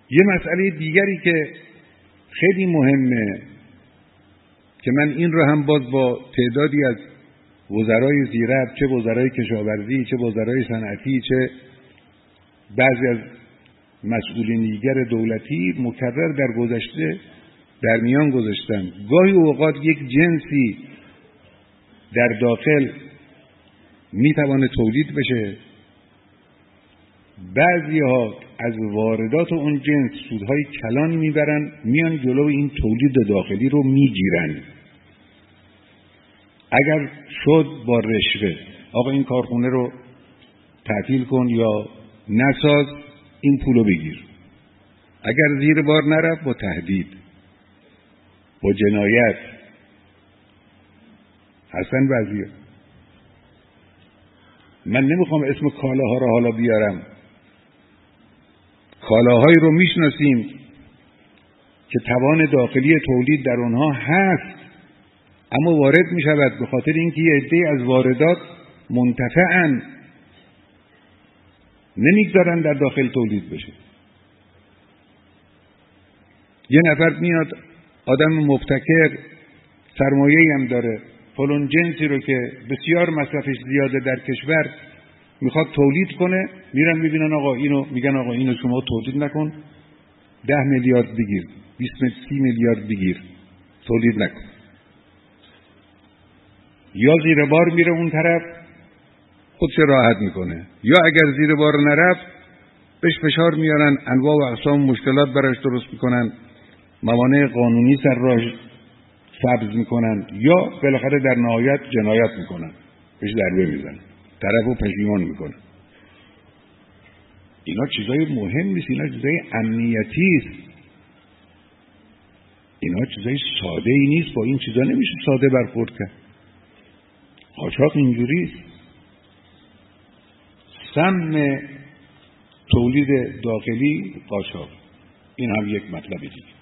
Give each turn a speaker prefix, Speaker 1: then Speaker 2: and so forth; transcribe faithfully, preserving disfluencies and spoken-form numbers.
Speaker 1: یه مسئله دیگری که خیلی مهمه که من این رو هم باز با تعدادی از وزرای زیربط، چه وزرای کشاورزی، چه وزرای صنعتی، چه بعضی از مسئولین دیگر دولتی مکرر در گذشته در میان گذاشتم. گاهی اوقات یک جنسی در داخل میتوانه تولید بشه، بعضی ها از واردات اون جنس سودهای کلانی میبرن، میان جلو این تولید داخلی رو میگیرن. اگر شد با رشوه، آقا این کارخونه رو تعطیل کن یا نساز، این پولو بگیر. اگر زیر بار نرفت با تهدید، با جنایت هستن بعضیه. من نمیخوام اسم کالاها رو حالا بیارم، کالاهایی رو میشناسیم که توان داخلی تولید در اونها هست اما وارد میشود به خاطر اینکه یه عده از واردات منتفعن، نمیگذارن در داخل تولید بشه. یه نفر میاد آدم مبتکر، سرمایه‌ای هم داره، فلان جنسی رو که بسیار مصرفش زیاده در کشور میخواد تولید کنه، میرن میبینن آقا اینو، میگن آقا اینو شما تولید نکن، ده میلیارد بگیر، بیست سی میلیارد بگیر، تولید نکن. یا زیر بار میره اون طرف خودش راحت میکنه، یا اگر زیر بار نرفت بهش فشار میارن، انواع و اقسام مشکلات براش درست میکنن، موانع قانونی سر راه سبز میکنن، یا بالاخره در نهایت جنایت میکنن، بهش ضربه میزنن، طرفو پشیمان میکنن. اینا چیزای مهم نیست، اینا چیزای امنیتی است، اینا چیزای ساده ای نیست. با این چیزا نمیشه ساده برخورد کرد. قاچاق اینجوری است. سم تولید داخلی قاچاق، این هم یک مطلب دیگه.